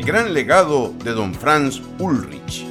El gran legado de don Franz Ulrich.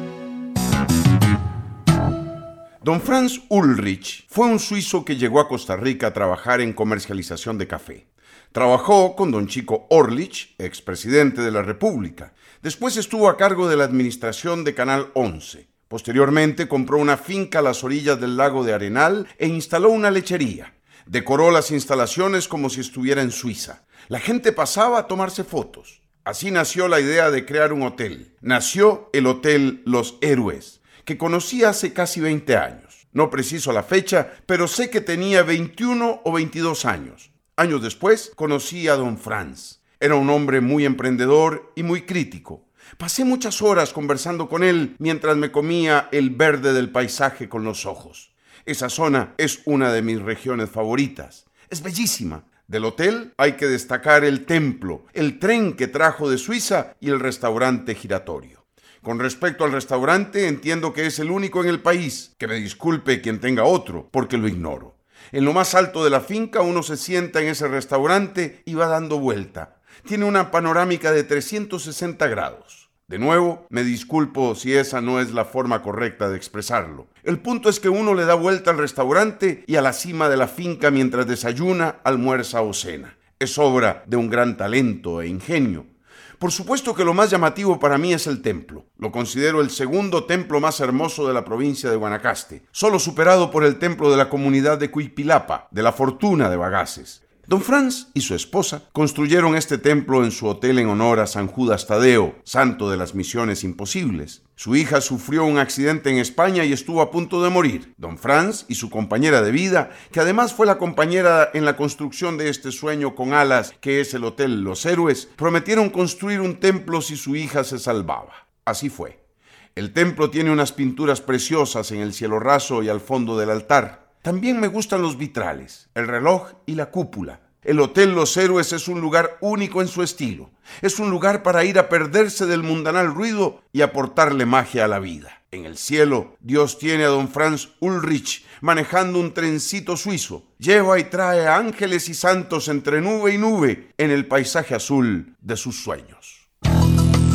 Don Franz Ulrich fue un suizo que llegó a Costa Rica a trabajar en comercialización de café. Trabajó con don Chico Orlich, expresidente de la República. Después estuvo a cargo de la administración de Canal 11. Posteriormente compró una finca a las orillas del lago de Arenal e instaló una lechería. Decoró las instalaciones como si estuviera en Suiza. La gente pasaba a tomarse fotos. Así nació la idea de crear un hotel. Nació el Hotel Los Héroes, que conocí hace casi 20 años. No preciso la fecha, pero sé que tenía 21 o 22 años. Años después conocí a don Franz. Era un hombre muy emprendedor y muy crítico. Pasé muchas horas conversando con él mientras me comía el verde del paisaje con los ojos. Esa zona es una de mis regiones favoritas. Es bellísima. Del hotel hay que destacar el templo, el tren que trajo de Suiza y el restaurante giratorio. Con respecto al restaurante, entiendo que es el único en el país. Que me disculpe quien tenga otro, porque lo ignoro. En lo más alto de la finca uno se sienta en ese restaurante y va dando vuelta. Tiene una panorámica de 360 grados. De nuevo, me disculpo si esa no es la forma correcta de expresarlo. El punto es que uno le da vuelta al restaurante y a la cima de la finca mientras desayuna, almuerza o cena. Es obra de un gran talento e ingenio. Por supuesto que lo más llamativo para mí es el templo. Lo considero el segundo templo más hermoso de la provincia de Guanacaste, solo superado por el templo de la comunidad de Cuipilapa, de la Fortuna de Bagaces. Don Franz y su esposa construyeron este templo en su hotel en honor a San Judas Tadeo, santo de las misiones imposibles. Su hija sufrió un accidente en España y estuvo a punto de morir. Don Franz y su compañera de vida, que además fue la compañera en la construcción de este sueño con alas que es el Hotel Los Héroes, prometieron construir un templo si su hija se salvaba. Así fue. El templo tiene unas pinturas preciosas en el cielo raso y al fondo del altar. También me gustan los vitrales, el reloj y la cúpula. El Hotel Los Héroes es un lugar único en su estilo. Es un lugar para ir a perderse del mundanal ruido y aportarle magia a la vida. En el cielo, Dios tiene a don Franz Ulrich manejando un trencito suizo. Lleva y trae a ángeles y santos entre nube y nube en el paisaje azul de sus sueños.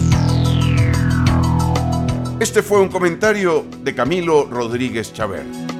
Este fue un comentario de Camilo Rodríguez Chaver.